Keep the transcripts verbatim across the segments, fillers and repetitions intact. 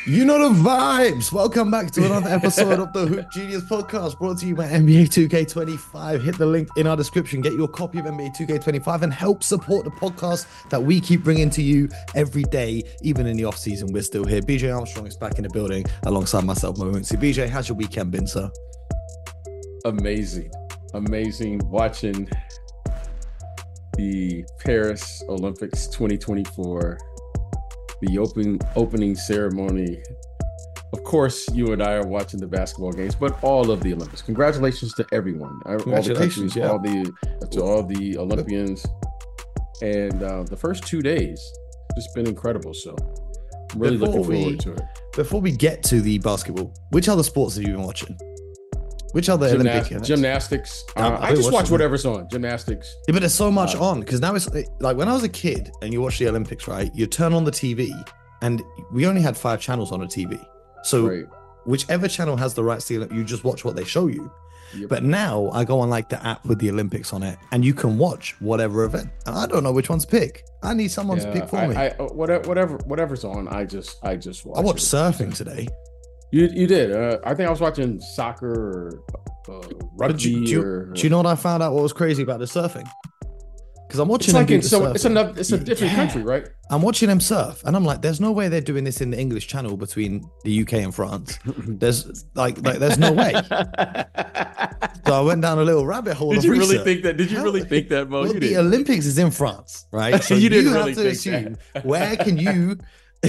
You know the vibes. Welcome back to another episode of the Hoop Genius podcast brought to you by N B A two K twenty-five. Hit the link in our description, get your copy of N B A two K twenty-five and help support the podcast that we keep bringing to you every day, even in the off season. We're still here. B J Armstrong is back in the building alongside myself, Momentzy. B J, how's your weekend been, sir? Amazing. Amazing watching the Paris Olympics twenty twenty-four. The open opening ceremony. Of course, you and I are watching the basketball games, but all of the Olympics. Congratulations to everyone. Congratulations, all the countries, yeah. all the to all the Olympians. And uh, the first two days, just been incredible. So I'm really before looking forward we, to it. Before we get to the basketball, which other sports have you been watching? Which other Gymna- Olympic events? Gymnastics. Um, uh, I just watch whatever's on. Gymnastics. Yeah, but there's so much uh, on because now it's like when I was a kid and you watch the Olympics, right? You turn on the T V and we only had five channels on the T V. So right. whichever channel has the rights to the, you just watch what they show you. Yep. But now I go on like the app with the Olympics on it and you can watch whatever event. And I don't know which one to pick. I need someone yeah, to pick for I, me. I, whatever, whatever, whatever's on, I just, I just watch. I watched it. surfing today. You, you did. Uh, I think I was watching soccer or uh, rugby. Do, do, or, do you know what I found out? What was crazy about the surfing? Because I'm watching. It's like them in do the so, surfing. it's another. It's a different Yeah. country, right? I'm watching them surf, and I'm like, "There's no way they're doing this in the English Channel between the U K and France. There's like, like, there's no way." So I went down a little rabbit hole. Did of you research. really think that? Did you How- really think that, Mo? Well, You the didn't. Olympics is in France, right? So You you, didn't have really to think assume that. where can you?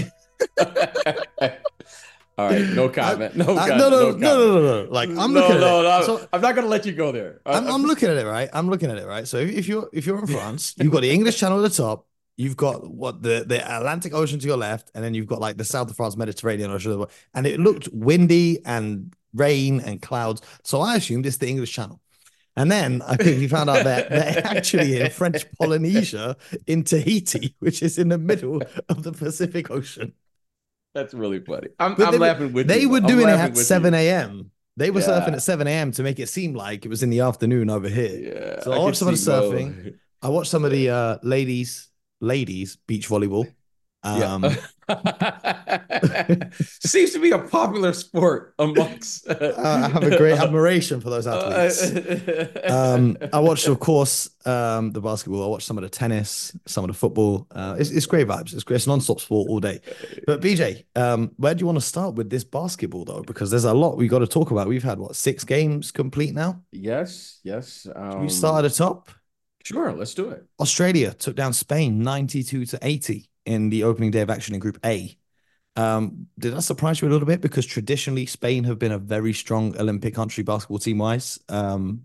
All right, no comment. No, I- comment, no, no, no, no, comment. no, no, no, no. Like I'm no, looking at no, it. no. So, I'm not gonna let you go there. I'm, I'm looking at it, right? I'm looking at it, right? So if, if you're if you're in France, you've got the English Channel at the top. You've got what the, the Atlantic Ocean to your left, and then you've got like the south of France, Mediterranean Ocean, and it looked windy and rain and clouds. So I assumed it's the English Channel. And then I quickly found out that they're actually in French Polynesia in Tahiti, which is in the middle of the Pacific Ocean. That's really funny. I'm, But I'm they, laughing with they you. were I'm doing it laughing at with seven you. a.m. They were Yeah. surfing at seven a.m. to make it seem like it was in the afternoon over here. Yeah, So I can watched some of the see Mo. surfing. I watched some of the uh, ladies, ladies beach volleyball. Um, Yeah. Seems to be a popular sport amongst. I have a great admiration for those athletes. Um, I watched, of course, um, the basketball. I watched some of the tennis, some of the football. Uh, it's, it's great vibes. It's great. It's non-stop sport all day. But B J, um, where do you want to start with this basketball though? Because there's a lot we got to talk about. We've had what six games complete now. Yes, yes. Um, We start at the top. Sure, let's do it. Australia took down Spain ninety-two to eighty in the opening day of action in Group A. Um, did that surprise you a little bit? Because traditionally, Spain have been a very strong Olympic country basketball team wise. Um,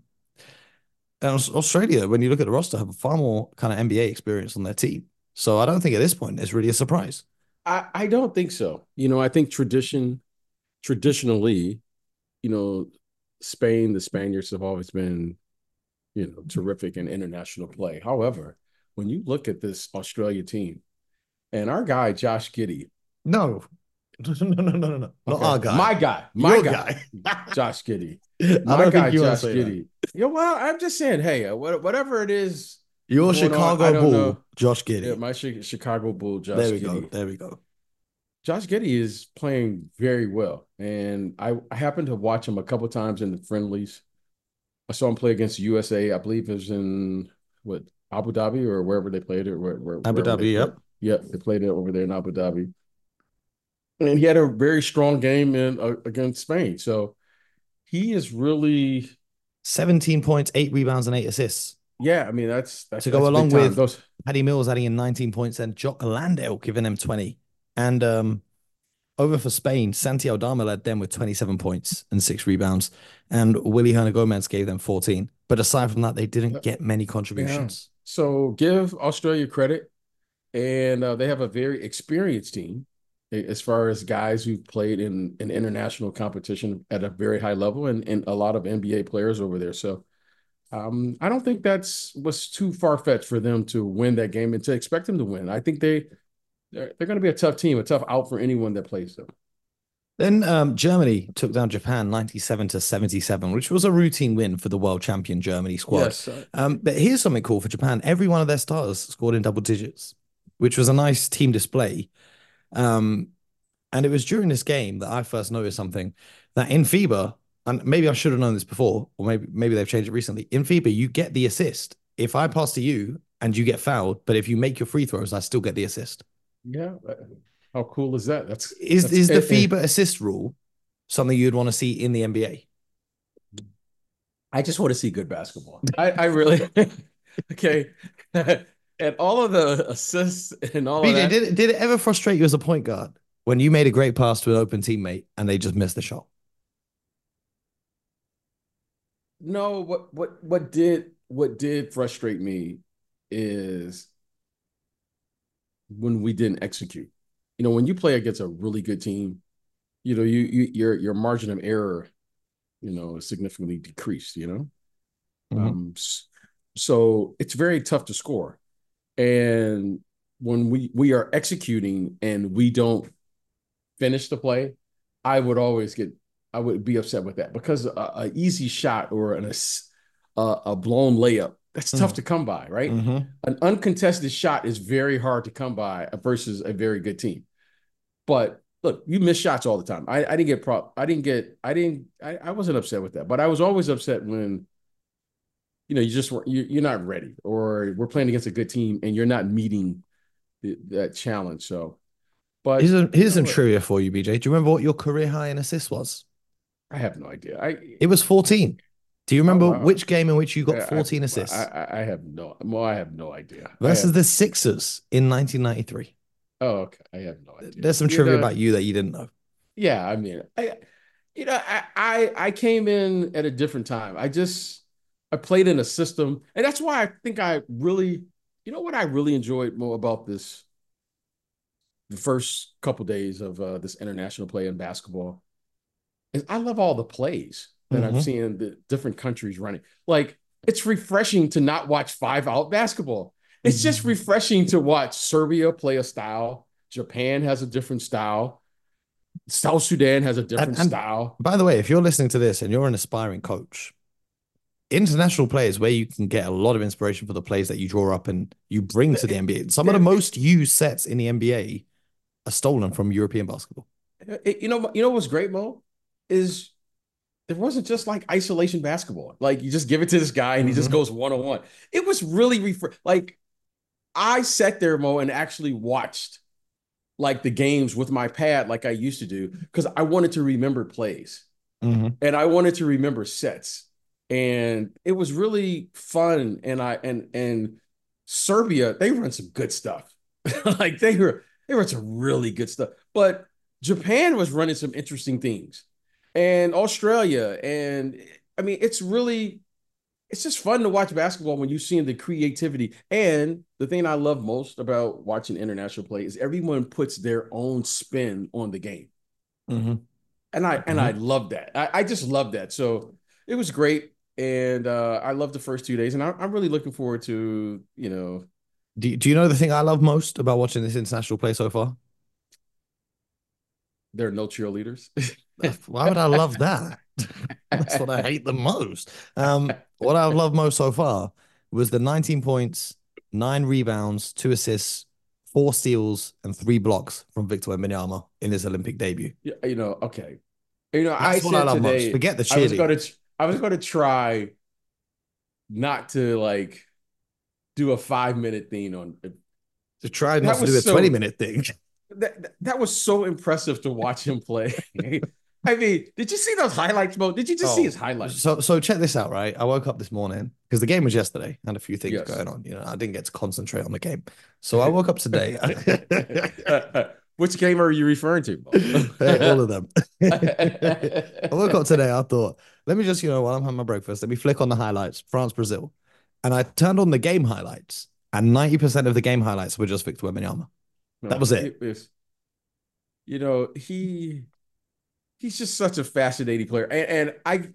and Aus- Australia, when you look at the roster, have far more kind of N B A experience on their team. So I don't think at this point it's really a surprise. I, I don't think so. You know, I think tradition, traditionally, you know, Spain, the Spaniards have always been, you know, terrific in international play. However, when you look at this Australia team and our guy, Josh Giddey, No, no, no, no, no, no, no. Not okay, our guy. my guy, my Your guy, Josh Giddey, I my don't guy, think you want Josh to say that. Giddey. Yeah, well, I'm just saying, hey, uh, what- whatever it is, Your going on, Chicago I don't Bull, know. Josh Giddey. Yeah, my Chi- Chicago Bull, Josh there we Giddey. go. There we go. Josh Giddey is playing very well, and I, I happened to watch him a couple times in the friendlies. I saw him play against U S A. I believe it was in what Abu Dhabi or wherever they played it. Where, where, Abu wherever they Dhabi, played. yep. Yep, they played it over there in Abu Dhabi, and he had a very strong game in uh, against Spain. So he is really, seventeen points, eight rebounds, and eight assists. yeah. I mean, that's that's To go that's along big time. with- those. Paddy Mills adding in nineteen points and Jock Landale giving them twenty. And um, over for Spain, Santi Aldama led them with twenty-seven points and six rebounds. And Willie Hernan-Gomez gave them fourteen. But aside from that, they didn't get many contributions. So give Australia credit, and uh, they have a very experienced team a- as far as guys who've played in an international competition at a very high level, and, and a lot of N B A players over there. So um, I don't think that's was too far fetched for them to win that game and to expect them to win. I think they they're, they're going to be a tough team, a tough out for anyone that plays them. Then um, Germany took down Japan ninety-seven to seventy-seven, which was a routine win for the world champion Germany squad. Yes, uh, Um, but here's something cool for Japan. Every one of their starters scored in double digits, which was a nice team display. Um, And it was during this game that I first noticed something that in FIBA, and maybe I should have known this before, or maybe maybe they've changed it recently. In FIBA, you get the assist if I pass to you and you get fouled, but if you make your free throws, I still get the assist. Yeah. How cool is that? That's Is that's is the and, and FIBA assist rule something you'd want to see in the N B A? I just want to see good basketball. I, I really okay. And all of the assists and all B J, of that. did it, did it ever frustrate you as a point guard when you made a great pass to an open teammate and they just missed the shot? No, what what what did what did frustrate me is when we didn't execute. You know, when you play against a really good team, you know, you, you your your margin of error, you know, is significantly decreased, you know. Mm-hmm. Um so it's very tough to score. And when we we are executing and we don't finish the play, I would always get I would be upset with that because a, a easy shot or an a, a blown layup, that's tough Mm-hmm. to come by, right? Mm-hmm. An uncontested shot is very hard to come by versus a very good team. But look, you miss shots all the time. I, I didn't get prop. I didn't get. I didn't. I, I wasn't upset with that. But I was always upset when, you know, you just weren't. You, you're not ready, or we're playing against a good team and you're not meeting the, that challenge. So, but Here's, a, you here's some know, trivia for you, B J. Do you remember what your career high in assists was? I have no idea. I It was fourteen. Do you oh remember wow. which game in which you got I, fourteen assists? I, I have no. Well, I have no idea. Versus have, the Sixers in nineteen ninety-three. oh, okay. I have no idea. There's some you trivia know, about you that you didn't know. Yeah, I mean, I, you know, I, I I came in at a different time. I just I played in a system, and that's why I think I really, you know, what I really enjoyed more about this, the first couple days of uh, this international play in basketball, is I love all the plays that Mm-hmm. I'm seeing the different countries running. Like it's refreshing to not watch five out basketball. It's just refreshing to watch Serbia play a style. Japan has a different style. South Sudan has a different And, and style. by the way, if you're listening to this and you're an aspiring coach, international players where you can get a lot of inspiration for the plays that you draw up and you bring to the N B A. Some of the most used sets in the N B A are stolen from European basketball. It, you know, you know what's great, Mo, is it wasn't just like isolation basketball. Like you just give it to this guy and mm-hmm. he just goes one on one. It was really refer- like I sat there, Mo, and actually watched like the games with my pad like I used to do because I wanted to remember plays mm-hmm. and I wanted to remember sets. And it was really fun. And I and and Serbia, they run some good stuff. Like they were they run some really good stuff. But Japan was running some interesting things. And Australia. And I mean, it's really it's just fun to watch basketball when you're seeing the creativity. And the thing I love most about watching international play is everyone puts their own spin on the game. Mm-hmm. And I mm-hmm. and I love that. I, I just love that. So it was great. And uh, I love the first two days. And I, I'm really looking forward to, you know. Do, do you know the thing I love most about watching this international play so far? There are no cheerleaders. Why would I love that? That's what I hate the most. Um, what I've loved most so far was the nineteen points, nine rebounds, two assists, four steals, and three blocks from Victor Wembanyama in his Olympic debut. Yeah, you know, okay. You know, That's I what said I love today, most. Forget the I was cheerleading. going to, I was going to try not to like do a five minute thing on. To try not to do a so, twenty minute thing. That that was so impressive to watch him play. I mean, did you see those highlights, Mo? Did you just oh, see his highlights? So, so check this out, right? I woke up this morning because the game was yesterday. I had a few things yes. going on. You know, I didn't get to concentrate on the game. So I woke up today. Which game are you referring to, Mo? Hey, all of them. I woke up today. I thought, let me just, you know, while I'm having my breakfast, let me flick on the highlights, France, Brazil. And I turned on the game highlights, and ninety percent of the game highlights were just Victor Wembanyama. No, that was it. it was, you know, he he's just such a fascinating player. And, and I,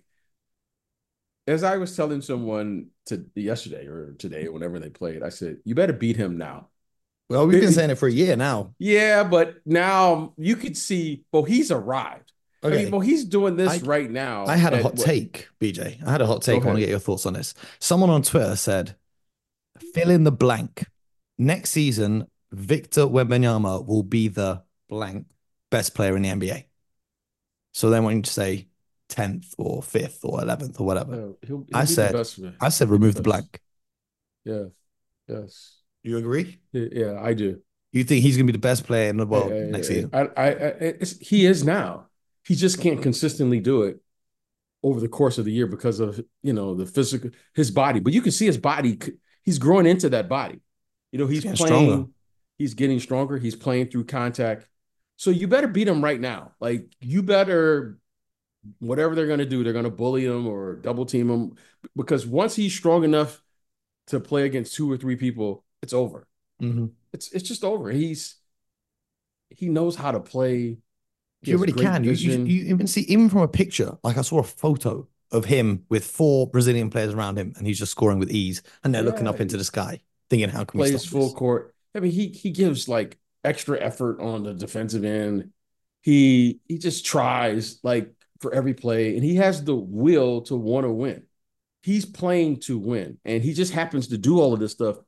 as I was telling someone to yesterday or today, or whenever they played, I said, you better beat him now. Well, we've been saying it for a year now. Yeah, but now you could see, well, he's arrived. Okay. I mean, well, he's doing this I, right now. I had a hot what? take, B J. I had a hot take. I want to get your thoughts on this. Someone on Twitter said, fill in the blank. Next season, Victor Wembanyama will be the blank best player in the N B A. So they want you to say tenth or fifth or eleventh or whatever. No, he'll he'll I be the said, best. Man. I said, He'll be remove the the best. blank. Yeah. Yes. You agree? Yeah, I do. You think he's going to be the best player in the world next I, season? I, I, I it's, he is now. He just can't consistently do it over the course of the year because of, you know, the physical, his body. But you can see his body. He's growing into that body. You know, he's, He's getting playing. stronger. He's getting stronger. He's playing through contact. So you better beat him right now. Like you better, whatever they're going to do, they're going to bully him or double team him because once he's strong enough to play against two or three people, it's over. Mm-hmm. It's it's just over. He's he knows how to play. He You has really great can. You, you vision. you even see even from a picture. Like I saw a photo of him with four Brazilian players around him, and he's just scoring with ease. And they're looking Yeah, up into the sky, thinking, "How can we plays stop full this?" court. I mean, he he gives like extra effort on the defensive end. He he just tries like for every play, and he has the will to want to win. He's playing to win, and he just happens to do all of this stuff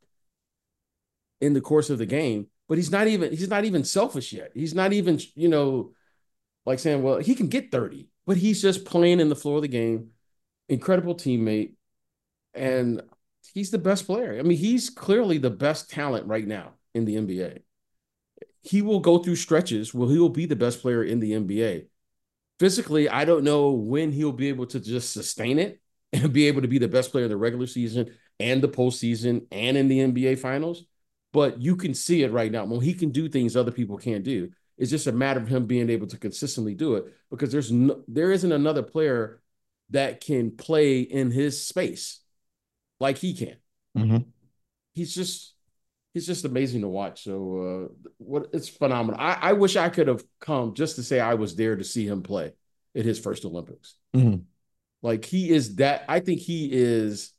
in the course of the game. But he's not even he's not even selfish yet. He's not even, you know, like saying, well, he can get thirty, but he's just playing in the floor of the game. Incredible teammate, and he's the best player. I mean, he's clearly the best talent right now in the N B A. He will go through stretches where he will be the best player in the N B A. Physically, I don't know when he'll be able to just sustain it and be able to be the best player in the regular season and the postseason and in the N B A finals. But you can see it right now. Well, he can do things other people can't do. It's just a matter of him being able to consistently do it because there's no, there isn't another player that can play in his space like he can. Mm-hmm. He's just he's just amazing to watch. So uh, what it's phenomenal. I, I wish I could have come just to say I was there to see him play at his first Olympics. Mm-hmm. Like he is that. I think he is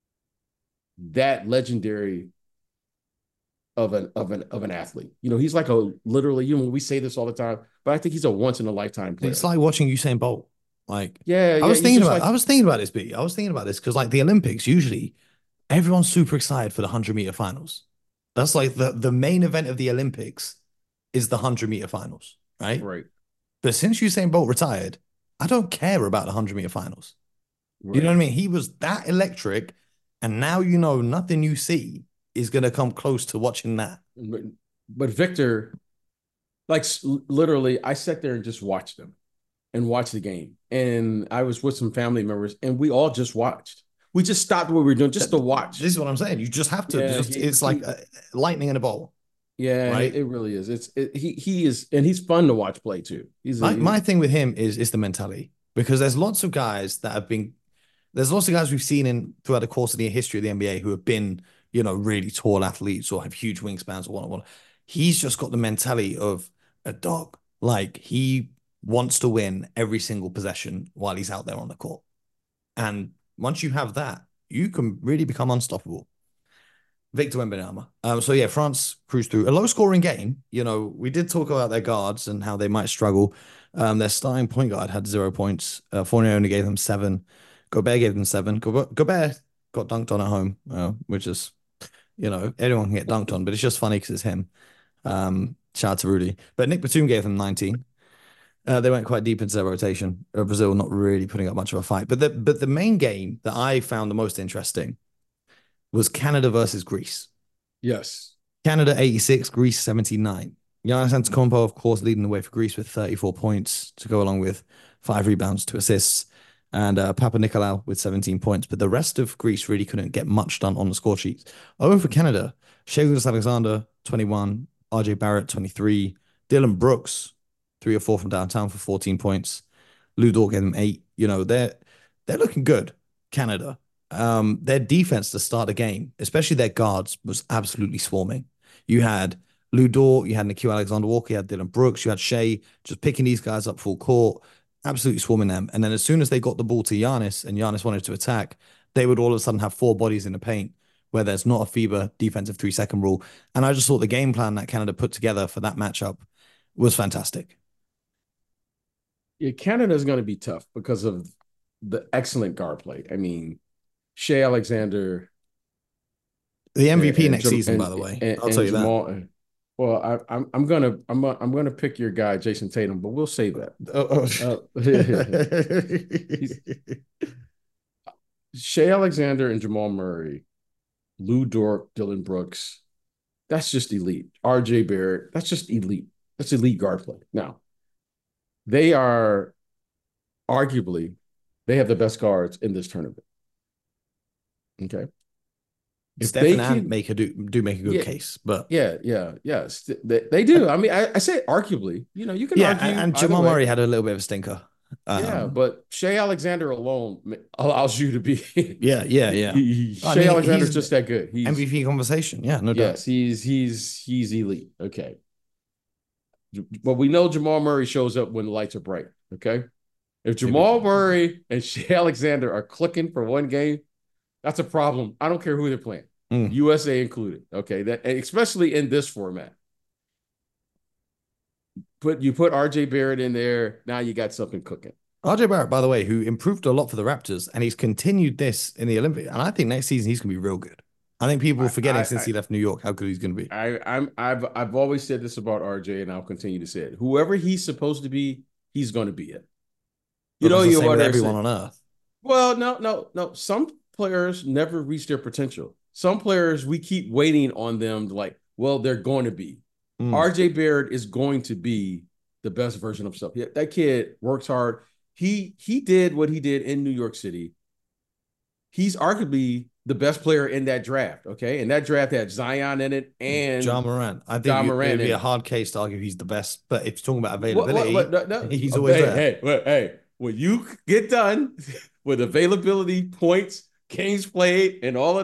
that legendary of an of an of an athlete. You know, he's like a literally. You know, we say this all the time, but I think he's a once in a lifetime player. It's like watching Usain Bolt. Like, yeah, I yeah. was thinking about, like, I was thinking about this, B. I was thinking about this because, like, the Olympics usually everyone's super excited for the hundred meter finals. That's like the the main event of the Olympics is the hundred meter finals, right? Right. But since Usain Bolt retired, I don't care about the hundred meter finals. Right. You know what I mean? He was that electric, and now you know nothing you see is going to come close to watching that. But, but Victor, like literally, I sat there and just watched them and watched the game. And I was with some family members, and we all just watched. We just stopped what we were doing just to watch. This is what I'm saying. You just have to. Yeah, just, he, it's he, like a, lightning in a bowl. Yeah, right? it, it really is. It's it, he he is, and he's fun to watch play too. He's my, a, he's, my thing with him is is the mentality, because there's lots of guys that have been there's lots of guys we've seen in throughout the course of the history of the N B A who have been, you know, really tall athletes or have huge wingspans or whatnot. He's just got the mentality of a dog. Like, he wants to win every single possession while he's out there on the court. And once you have that, you can really become unstoppable. Victor Wembanyama. Um, so yeah, France cruised through a low-scoring game. You know, we did talk about their guards and how they might struggle. Um, their starting point guard had zero points. Uh, Fournier only gave them seven. Gobert gave them seven. Gobert, Gobert got dunked on at home, uh, which is, you know, anyone can get dunked on, but it's just funny because it's him. Um, shout out to Rudy. But Nick Batum gave them nineteen. Uh, they went quite deep into their rotation. Uh, Brazil not really putting up much of a fight. But the but the main game that I found the most interesting was Canada versus Greece. Yes. Canada eighty-six, Greece seventy-nine. Giannis Antetokounmpo, of course, leading the way for Greece with thirty-four points to go along with five rebounds, two assists, and uh, Papa Nicolau with seventeen points. But the rest of Greece really couldn't get much done on the score sheets. Over for Canada, Shai Gilgeous-Alexander, twenty-one, R J Barrett, twenty-three, Dylan Brooks, three or four from downtown for fourteen points. Lou Dort gave them eight. You know, they're they're looking good, Canada. Um, their defense to start the game, especially their guards, was absolutely swarming. You had Lou Dort, you had Nickeil Alexander-Walker, you had Dylan Brooks, you had Shai, just picking these guys up full court, absolutely swarming them. And then as soon as they got the ball to Giannis and Giannis wanted to attack, they would all of a sudden have four bodies in the paint where there's not a FIBA defensive three-second rule. And I just thought the game plan that Canada put together for that matchup was fantastic. Yeah, Canada is going to be tough because of the excellent guard play. I mean, Shai Alexander, the M V P and, next and, season, and, by the way. And, I'll tell you Jamal, that. Well, I, I'm I'm gonna I'm gonna, I'm gonna pick your guy, Jason Tatum, but we'll save that. Oh, Uh, he's oh. Shea Alexander and Jamal Murray, Lou Dort, Dylan Brooks. That's just elite. R J Barrett, that's just elite. That's elite guard play. Now, they are arguably they have the best guards in this tournament. Okay. If they Steph and Ant can, make a do do make a good yeah, case, but yeah, yeah, yes, they, they do. I mean, I, I say arguably, you know, you can yeah, and, argue and either Jamal way. Murray had a little bit of a stinker. Yeah, Um, but Shea Alexander alone allows you to be yeah, yeah, yeah. I Shea mean, Alexander's he's just that good. He's M V P conversation. Yeah, no doubt. yes, he's he's he's elite. Okay. But we know Jamal Murray shows up when the lights are bright. Okay. If Jamal Murray and Shea Alexander are clicking for one game, that's a problem. I don't care who they're playing, Mm. U S A included. Okay. That especially in this format. Put you put R J Barrett in there, now you got something cooking. R J Barrett, by the way, who improved a lot for the Raptors, and he's continued this in the Olympics. And I think next season he's going to be real good. I think people are I, forgetting I, since he left New York how good he's going to be. I, I'm I've I've always said this about R J, and I'll continue to say it. Whoever he's supposed to be, he's going to be it. You know, you with want everyone on earth. Well, no, no, no. Some players never reach their potential. Some players we keep waiting on them to like, well, they're going to be. Mm. R J Barrett is going to be the best version of himself. Yeah, that kid works hard. He he did what he did in New York City. He's arguably the best player in that draft. Okay, and that draft had Zion in it and Ja Morant. I think Ja it, Morant it'd be a hard case to argue he's the best. But if you're talking about availability, what, what, what, no, he's no. always hey, there. Hey, hey, hey, when you get done with availability, points, games played, and all of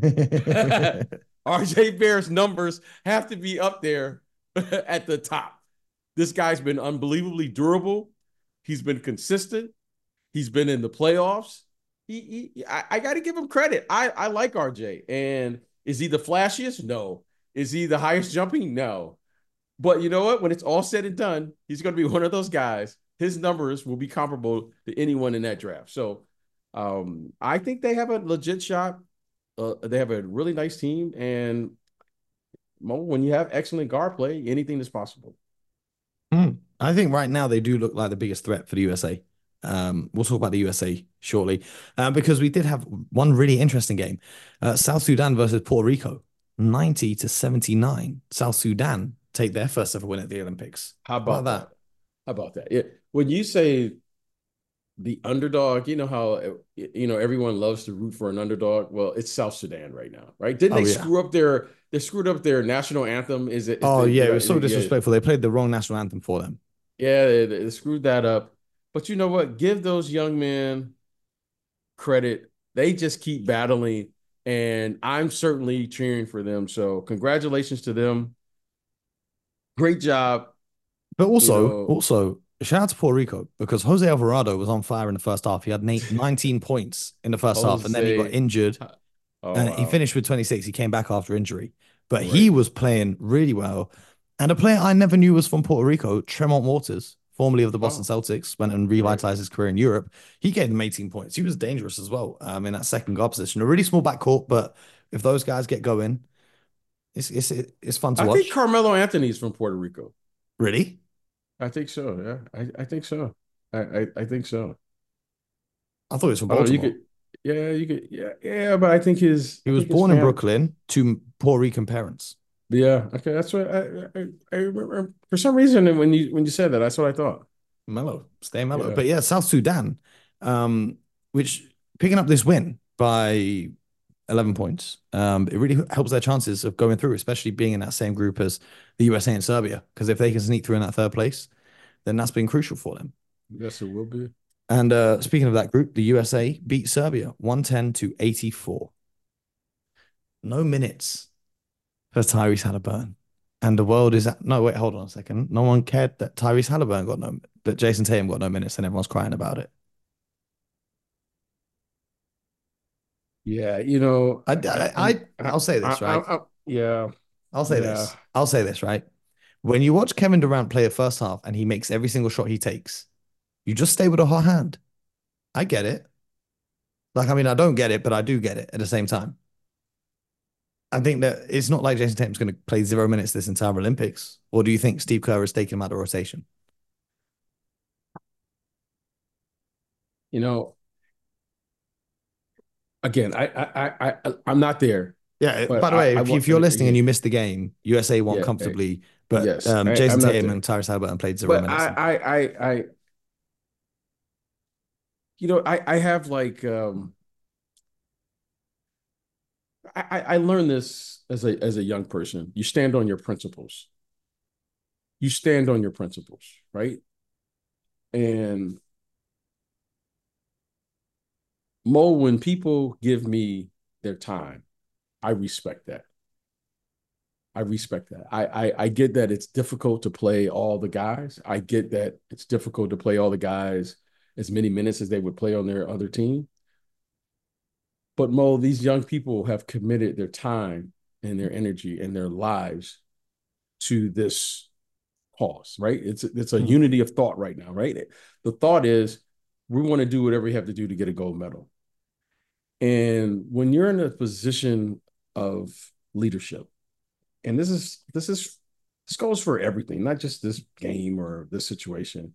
that, R J Barrett's numbers have to be up there at the top. This guy's been unbelievably durable. He's been consistent. He's been in the playoffs. He, he I, I got to give him credit. I, I like R J. And is he the flashiest? No. Is he the highest jumping? No. But you know what? When it's all said and done, he's going to be one of those guys. His numbers will be comparable to anyone in that draft. So um, I think they have a legit shot. Uh, they have a really nice team. And when you have excellent guard play, anything is possible. Mm. I think right now they do look like the biggest threat for the U S A. Um, we'll talk about the U S A shortly uh, because we did have one really interesting game. Uh, South Sudan versus Puerto Rico, ninety to seventy-nine. South Sudan take their first ever win at the Olympics. How about, How about that? that? How about that? Yeah. When you say the underdog, you know how, you know, everyone loves to root for an underdog. Well, it's South Sudan right now, right? Didn't oh, they yeah. screw up their, they screwed up their national anthem? Is it? Is oh, the, yeah. It was so disrespectful. Yeah. They played the wrong national anthem for them. Yeah. They, they screwed that up. But you know what? Give those young men credit. They just keep battling, and I'm certainly cheering for them. So congratulations to them. Great job. But also, you know, also, shout out to Puerto Rico because Jose Alvarado was on fire in the first half. He had nineteen points in the first Jose. half, and then he got injured. Oh, and wow. he finished with twenty-six. He came back after injury. But right. he was playing really well. And a player I never knew was from Puerto Rico, Tremont Waters, formerly of the Boston oh. Celtics, went and revitalized right. his career in Europe. He gave them eighteen points. He was dangerous as well um, in that second guard position. A really small backcourt, but if those guys get going, it's it's it's fun to I watch. I think Carmelo Anthony's from Puerto Rico. Really? I think so. Yeah, I, I think so. I, I, I think so. I thought it was from Baltimore. Oh, you could, yeah, you could, yeah, yeah. But I think his he was born in Brooklyn to Puerto Rican parents. Yeah. Okay. That's what I, I, I remember. For some reason, when you when you said that, that's what I thought. Mellow, stay mellow. Yeah. But yeah, South Sudan, um, which picking up this win by eleven points, um, it really helps their chances of going through, especially being in that same group as the U S A and Serbia. Because if they can sneak through in that third place, then that's been crucial for them. Yes, it will be. And uh, speaking of that group, the U S A beat Serbia one ten to eighty-four. No minutes for Tyrese Halliburton. And the world is at, no, wait, hold on a second. No one cared that Tyrese Halliburton got no, that Jason Tatum got no minutes and everyone's crying about it. Yeah, you know, I, I, I, I'll say this, right? I, I, I, yeah. I'll say yeah. this. I'll say this, right? When you watch Kevin Durant play the first half and he makes every single shot he takes, you just stay with a hot hand. I get it. Like, I mean, I don't get it, but I do get it at the same time. I think that it's not like Jason Tatum's going to play zero minutes this entire Olympics. Or do you think Steve Kerr is taking him out of rotation? You know, again, I I I, I I'm not there, Yeah. but By the I, way, I if, you, want if you're listening yeah, and you missed the game, U S A won yeah, comfortably, but yes, um, I, Jason I'm not Tatum there. and Tyrese Halliburton played zero But minutes. I I I I you know I I have like um I I learned this as a as a young person. You stand on your principles. You stand on your principles, right? And Mo, when people give me their time, I respect that. I respect that. I, I I get that it's difficult to play all the guys. I get that it's difficult to play all the guys as many minutes as they would play on their other team. But Mo, these young people have committed their time and their energy and their lives to this cause, right? It's it's a Mhm. unity of thought right now, right? The thought is we want to do whatever we have to do to get a gold medal. And when you're in a position of leadership, and this is this is this goes for everything, not just this game or this situation.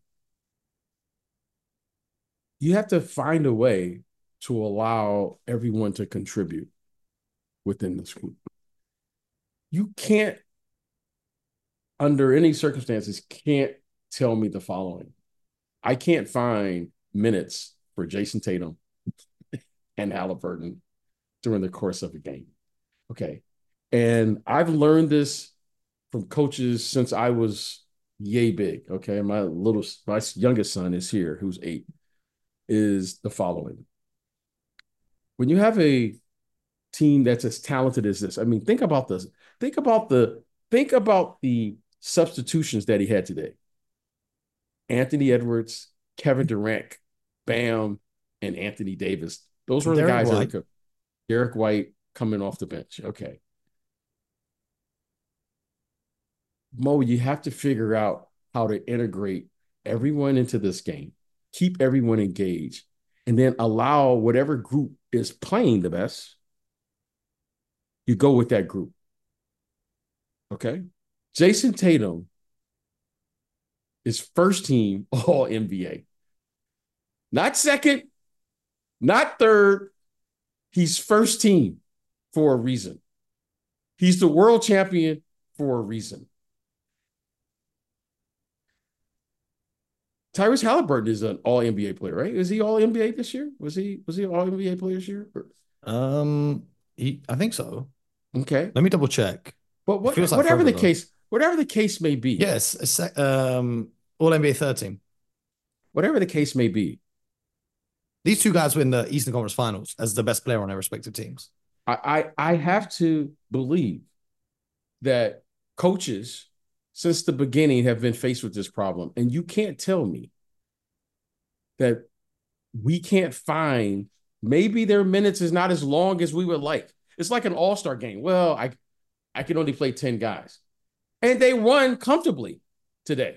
You have to find a way to allow everyone to contribute within this group. You can't, under any circumstances, can't tell me the following. I can't find minutes for Jason Tatum and Halliburton during the course of a game. Okay. And I've learned this from coaches since I was yay big. Okay. My little, my youngest son is here, who's eight, is the following. When you have a team that's as talented as this, I mean, think about this. Think about the, think about the substitutions that he had today. Anthony Edwards, Kevin Durant, Bam, and Anthony Davis. Those were the Derek guys White. that were Derek White coming off the bench. Okay. Mo, you have to figure out how to integrate everyone into this game, keep everyone engaged, and then allow whatever group is playing the best, you go with that group. Okay. Jason Tatum is first team all N B A. Not second, not third. He's first team for a reason. He's the world champion for a reason. Tyrese Halliburton is an all N B A player, right? Is he all N B A this year? Was he was he all N B A player this year? Um, he, I think so. Okay. Let me double check. But It what, feels like whatever forever the though. case, whatever the case may be, Yes, a sec- um, All N B A third team. whatever the case may be, These two guys were in the Eastern Conference Finals as the best player on their respective teams. I, I I have to believe that coaches since the beginning have been faced with this problem. And you can't tell me that we can't find, maybe their minutes is not as long as we would like. It's like an all-star game. Well, I I can only play ten guys. And they won comfortably today.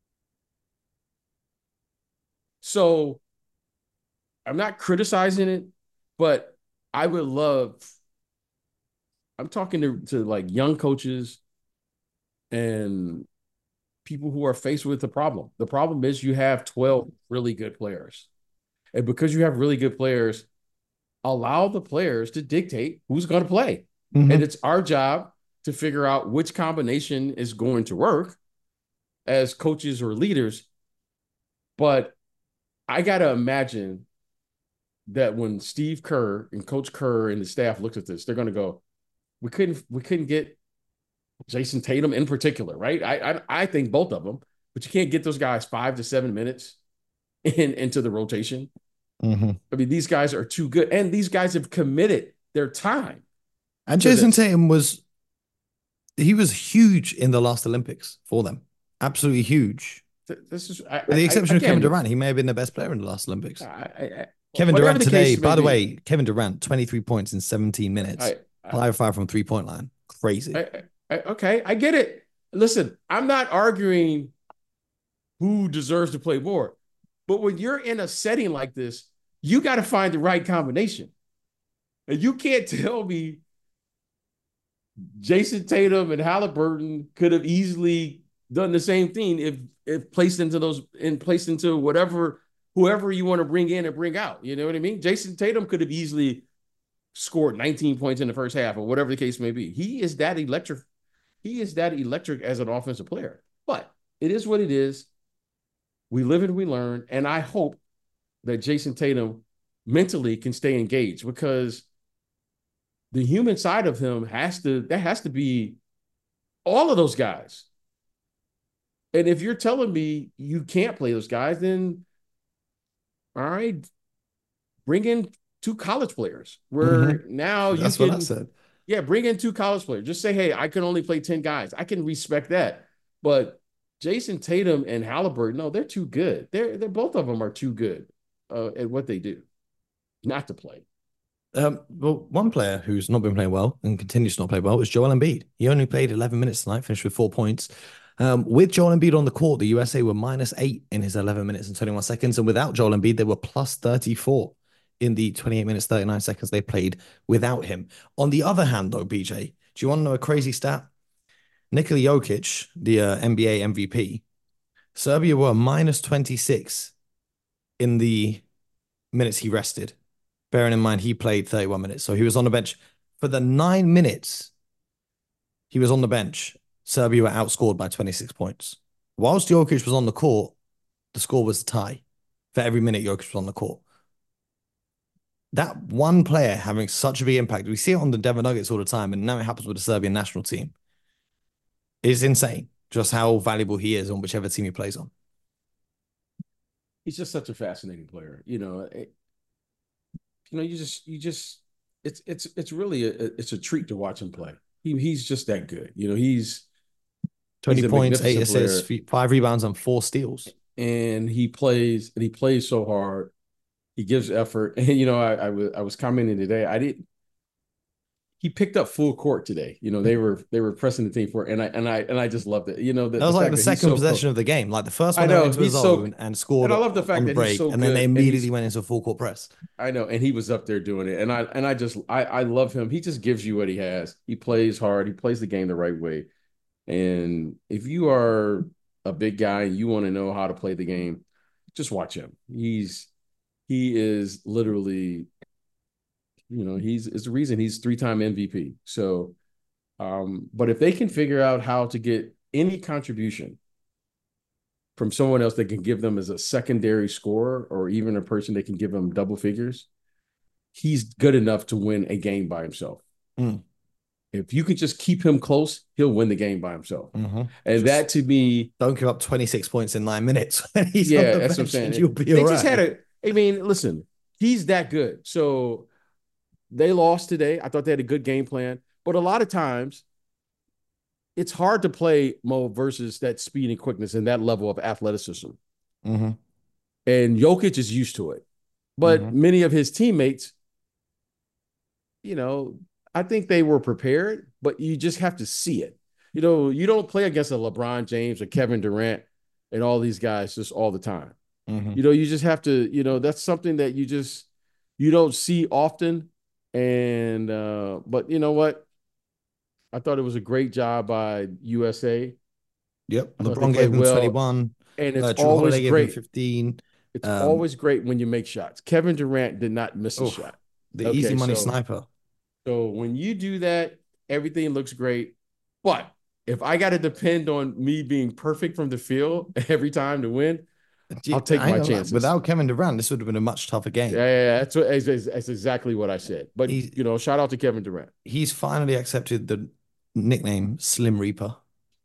So I'm not criticizing it, but I would love, I'm talking to, to like young coaches and people who are faced with the problem. The problem is you have twelve really good players. And because you have really good players, allow the players to dictate who's going to play. Mm-hmm. And it's our job to figure out which combination is going to work as coaches or leaders. But I got to imagine that when Steve Kerr and Coach Kerr and the staff looked at this, they're going to go, we couldn't, we couldn't get Jason Tatum in particular, right? I, I I think both of them, but you can't get those guys five to seven minutes in into the rotation. Mm-hmm. I mean, these guys are too good, and these guys have committed their time. And Jason this. Tatum was, he was huge in the last Olympics for them. Absolutely huge. This is I, with the exception I, again, of Kevin Durant. He may have been the best player in the last Olympics. I, I, Kevin Durant today, by the be. way, Kevin Durant, twenty-three points in seventeen minutes. Five five from three-point line. Crazy. I, I, okay, I get it. Listen, I'm not arguing who deserves to play more. But when you're in a setting like this, you got to find the right combination. And you can't tell me Jason Tatum and Halliburton could have easily done the same thing if if placed into those and placed into whatever whoever you want to bring in and bring out. You know what I mean? Jason Tatum could have easily scored nineteen points in the first half or whatever the case may be. He is that electric. He is that electric as an offensive player. But it is what it is. We live and we learn. And I hope that Jason Tatum mentally can stay engaged, because the human side of him has to, that has to be all of those guys. And if you're telling me you can't play those guys, then all right, bring in two college players where mm-hmm. now you That's can, what I said. Yeah, bring in two college players. Just say, hey, I can only play ten guys. I can respect that. But Jason Tatum and Halliburton, no, they're too good. They're, they're both of them are too good uh, at what they do, not to play. Um, well, one player who's not been playing well and continues to not play well is Joel Embiid. He only played eleven minutes tonight, finished with four points. Um, with Joel Embiid on the court, the U S A were minus eight in his eleven minutes and twenty-one seconds. And without Joel Embiid, they were plus thirty-four in the twenty-eight minutes, thirty-nine seconds they played without him. On the other hand, though, B J, do you want to know a crazy stat? Nikola Jokic, the uh, N B A M V P, Serbia were minus twenty-six in the minutes he rested. Bearing in mind, he played thirty-one minutes. So he was on the bench for the nine minutes he was on the bench. Serbia were outscored by twenty-six points. Whilst Jokic was on the court, the score was a tie for every minute Jokic was on the court. That one player having such a big impact, we see it on the Denver Nuggets all the time, and now it happens with the Serbian national team. It's insane just how valuable he is on whichever team he plays on. He's just such a fascinating player. You know, it, you know, you just, you just, it's, it's, it's really, a, it's a treat to watch him play. He, he's just that good. You know, he's twenty he's points, eight assists, player. five rebounds, and four steals. And he plays, and he plays so hard. He gives effort. And, you know, I, I was, I was commenting today. I didn't, he picked up full court today. You know, they were, they were pressing the team for it. And I, and I, and I just loved it. You know, the, that was the like the second so possession close. of the game. Like the first one, I know, into his so, own and scored. And I love the fact on that break, he's so and good. then they immediately went into a full court press. I know. And he was up there doing it. And I, and I just, I, I love him. He just gives you what he has. He plays hard. He plays the game the right way. And if you are a big guy and you want to know how to play the game, just watch him. He's, he is literally, you know, he's, it's the reason he's three-time M V P. So, um, but if they can figure out how to get any contribution from someone else that can give them as a secondary scorer, or even a person that can give them double figures, he's good enough to win a game by himself. Mm. If you could just keep him close, he'll win the game by himself. Mm-hmm. And just that to me, don't give up twenty-six points in nine minutes. He's yeah, on the that's bench, what I'm saying. you'll be they all just right. had a, I mean, listen, he's that good. So they lost today. I thought they had a good game plan, but a lot of times it's hard to play Mo versus that speed and quickness and that level of athleticism. Mm-hmm. And Jokic is used to it, but mm-hmm. many of his teammates, you know, I think they were prepared, but you just have to see it. You know, you don't play against a LeBron James or Kevin Durant and all these guys just all the time. Mm-hmm. You know, you just have to, you know, that's something that you just, you don't see often. And, uh, but you know what? I thought it was a great job by U S A. Yep. LeBron gave him well. twenty-one. And it's uh, always great. fifteen. It's um, always great when you make shots. Kevin Durant did not miss a shot. The okay, easy money so, sniper. So when you do that, everything looks great. But if I got to depend on me being perfect from the field every time to win, I'll take my chances. Without Kevin Durant, this would have been a much tougher game. Yeah, yeah, yeah. That's, what, that's, that's exactly what I said. But, he's, you know, shout out to Kevin Durant. He's finally accepted the nickname Slim Reaper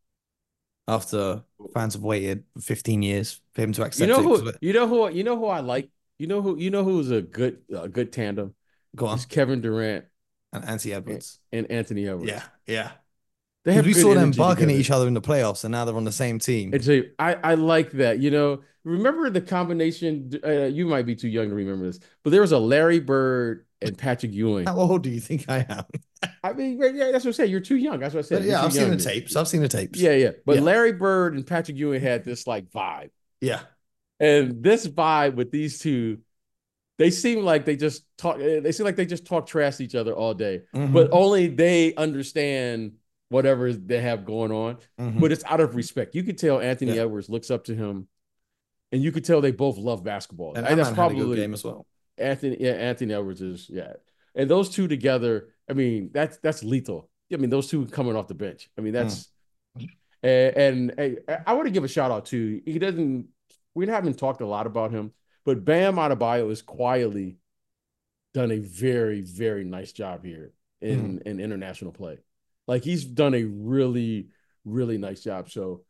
after fans have waited fifteen years for him to accept you know it. Who, you know who you know who I like? You know who you know who's a good a good tandem? Go on. It's Kevin Durant and Anthony Edwards. And, and Anthony Edwards. Yeah, yeah. They have we saw them barking together. at each other in the playoffs, and now they're on the same team. And so I, I like that. You know, remember the combination? Uh, you might be too young to remember this, but there was a Larry Bird and Patrick Ewing. How old do you think I am? I mean, yeah, that's what I said. You're too young. That's what I said. But yeah, I've seen the tapes. I've seen the tapes. Yeah, yeah. But yeah. Larry Bird and Patrick Ewing had this like vibe. Yeah. And this vibe with these two, they seem like they just talk. They seem like they just talk trash to each other all day, Mhm. but only they understand whatever they have going on. Mhm. But it's out of respect. You could tell Anthony Yeah. Edwards looks up to him, and you could tell they both love basketball. And And that that's man had a good probably game as well. Anthony. Yeah, Anthony Edwards is yeah, and those two together. I mean, that's that's lethal. I mean, those two coming off the bench. I mean, that's Mm. and, and, and I want to give a shout out to. He doesn't. We haven't talked a lot about him, but Bam Adebayo has quietly done a very very nice job here in Mm. in international play. Like he's done a really really nice job. So,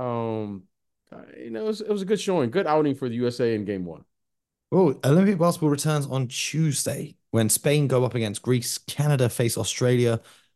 um, uh, you know, it was, it was a good showing, good outing for the U S A in game one. Oh, Olympic basketball returns on Tuesday when Spain go up against Greece, Canada face Australia,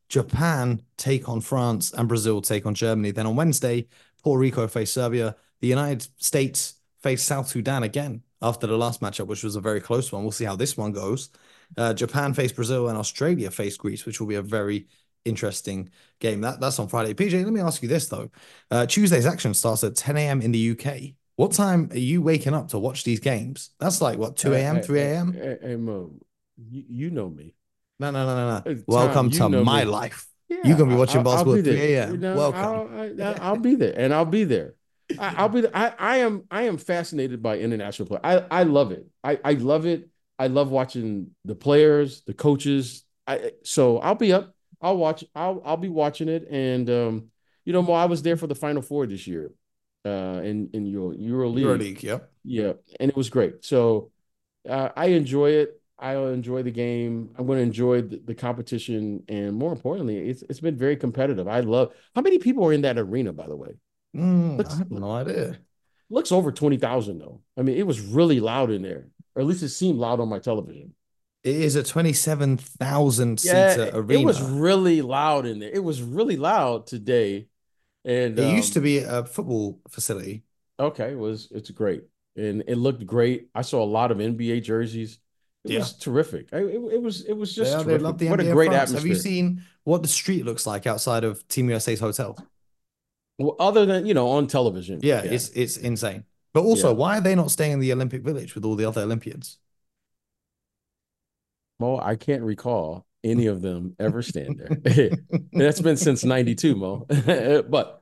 Japan take on France, and Brazil take on Germany. Then on Wednesday, Puerto Rico face Serbia. The United States face South Sudan again after the last matchup, which was a very close one. We'll see how this one goes. Uh, Japan face Brazil and Australia face Greece, which will be a very interesting game. That, that's on Friday. P J, let me ask you this, though. Uh, Tuesday's action starts at ten a.m. in the U K. What time are you waking up to watch these games? That's like, what, two a.m., three a.m.? Hey, hey, hey, Mo, you, you know me. No, no, no, no, no. Tom, Welcome you to know my me. life. Yeah, You're going to be watching I'll, basketball I'll at be three there. a.m. You know, Welcome. I'll, I, I'll be there, and I'll be there. I, I'll be. I, I am. I am fascinated by international play. I, I love it. I, I love it. I love watching the players, the coaches. I so I'll be up. I'll watch. I'll I'll be watching it. And um, you know, Mo, I was there for the Final Four this year, uh, in in Euro Euro League. EuroLeague, yep. Yeah, and it was great. So uh, I enjoy it. I'll enjoy the game. I'm going to enjoy the, the competition, and more importantly, it's it's been very competitive. I love how many people are in that arena, by the way. Mm, Looks, I have no idea. looks over twenty thousand though. I mean, it was really loud in there, or at least it seemed loud on my television. It is a twenty-seven thousand Yeah, seater it, arena. it was really loud in there. It was really loud today, and It um, used to be a football facility. okay, it was it's great, and it looked great. I saw a lot of N B A jerseys. It Yeah. was terrific. I, it, it was it was just They, are- they terrific. love the What N B A a of great France. atmosphere. Have you seen what the street looks like outside of Team U S A's hotel? Well, other than you know on television, Yeah, it's it's insane. But also, Yeah. why are they not staying in the Olympic Village with all the other Olympians? Mo, I can't recall any of them ever stand there. That's been since ninety-two, Mo. But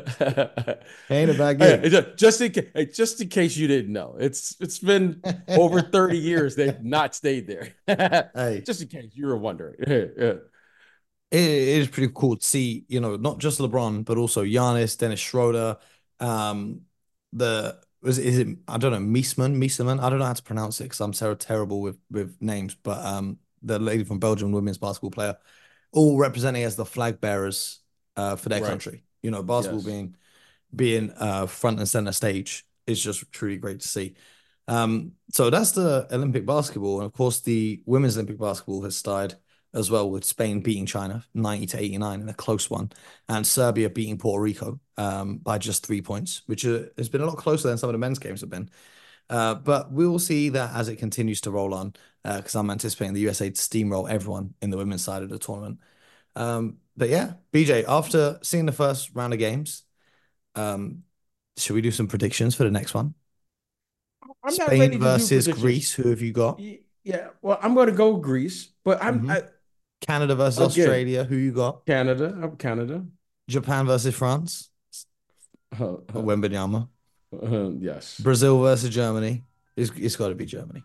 Ain't a bad Hey, game. just in case, just in case you didn't know, it's it's been over thirty years they've not stayed there. Hey, Just in case you were wondering. Yeah. it, it is pretty cool to see, you know, not just LeBron, but also Giannis, Dennis Schroeder, um, the was is it I don't know, Miesman, Miesman. I don't know how to pronounce it because I'm so terrible with with names, but um, the lady from Belgium, women's basketball player, all representing as the flag bearers uh for their Right. country. You know, basketball Yes. being being uh front and center stage is just truly great to see. Um, so that's the Olympic basketball, and of course the women's Olympic basketball has started as well with Spain beating China ninety to eighty-nine in a close one, and Serbia beating Puerto Rico um, by just three points, which uh, has been a lot closer than some of the men's games have been. Uh, but we will see that as it continues to roll on, because uh, I'm anticipating the U S A to steamroll everyone in the women's side of the tournament. Um, but yeah, B J, after seeing the first round of games, um, should we do some predictions for the next one? I'm not ready Spain to do versus predictions. Greece. Who have you got? Yeah, well, I'm going to go Greece, but I'm Mhm. I, Canada versus Again. Australia. Who you got? Canada. I'm Canada. Japan versus France. Uh, uh, Wembanyama. uh, yes. Brazil versus Germany. It's, it's got to be Germany.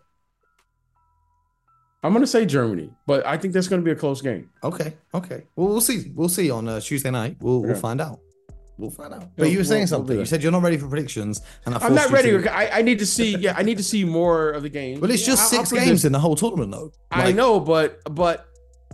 I'm going to say Germany, but I think that's going to be a close game. Okay. Okay. Well, we'll see. We'll see on uh, Tuesday night. We'll we'll Okay. find out. We'll find out. But Yeah, you were we'll- saying we'll something. do You that. said you're not ready for predictions, and I I'm not forced you ready. to- I, I need to see. Yeah, I need to see more of the game. But it's Yeah, just I'll- I'll six predict- games in the whole tournament, though. I Like, know, but but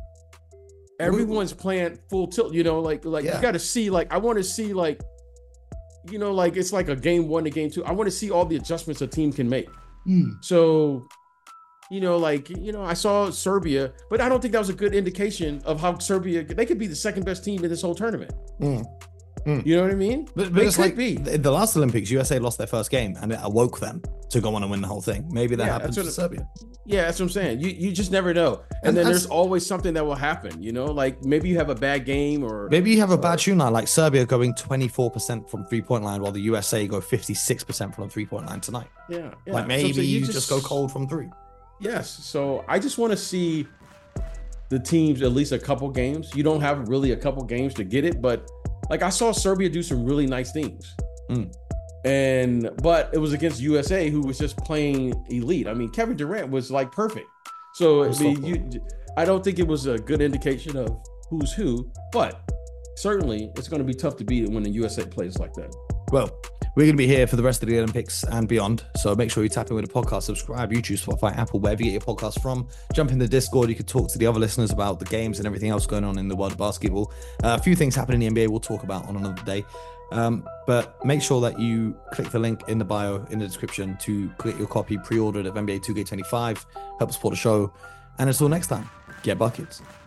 everyone's playing full tilt. You know, like like Yeah. you got to see. Like I want to see like, you know, like it's like a game one to game two. I want to see all the adjustments a team can make. hmm. So, you know, like you know, I saw Serbia, but I don't think that was a good indication of how Serbia. They could be the second best team in this whole tournament. Mm. You know what I mean? But, but They it's could like be. the, the last Olympics, U S A lost their first game, and it awoke them to go on and win the whole thing. Maybe that Yeah, happens that's for what Serbia. Yeah, that's what I'm saying. You you just never know. And, And then that's- there's always something that will happen, you know, like maybe you have a bad game or Maybe you have a or- bad shooting line, like Serbia going twenty-four percent from three-point line, while the U S A go fifty-six percent from the three-point line tonight. yeah, yeah. Like So I'm maybe saying you just, go cold from three. Yes. So I just want to see the teams at least a couple games. You don't have really a couple games to get it, but like I saw Serbia do some really nice things. Mm. And but it was against U S A, who was just playing elite. I mean, Kevin Durant was like perfect. So I mean, you, I don't think it was a good indication of who's who, but certainly it's going to be tough to beat when the U S A plays like that. Well, we're going to be here for the rest of the Olympics and beyond. So make sure you tap in with the podcast, subscribe, YouTube, Spotify, Apple, wherever you get your podcasts from. Jump in the Discord. You can talk to the other listeners about the games and everything else going on in the world of basketball. Uh, a few things happening in the N B A we'll talk about on another day. Um, but make sure that you click the link in the bio in the description to get your copy pre-ordered of N B A two K twenty-five. Help support the show. And until next time, get buckets.